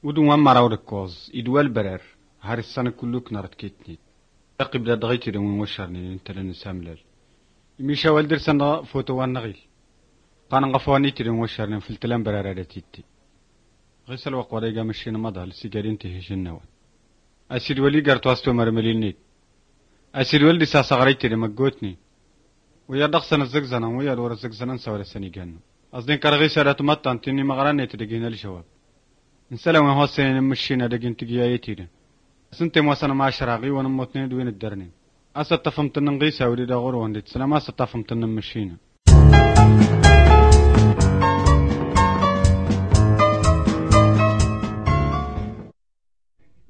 ودو ما راود كوز يدوال برر هار السنة كلك نارت كيتني قبل دغيتي دون وشرني انت لن ساملل يمشى والدر سنة فوتو والنغيل قانا غفواني تدون وشرني في التلام برر تيتي غسل وقوريقا مشينا مضى لسيجارين تهيش النوان أسيد ولي قرطو أستو مرملينيت أسيد ولدي ساسا غريتي لمقوتني ويا دخسنا الزقزنا ويا دور الزقزنا نسوى لساني جانو أصدين كارغيسة لا تمطن تني مغراني تدقينا لشواب نسلم هو السنين مشينا دقين تقيايتي سنتي موسنا ما شراغي وانا موتني دوين الدرنين أسا تفهمت النغيسة ولي دا غرو هندت سلام أسا تفهمت النمشينا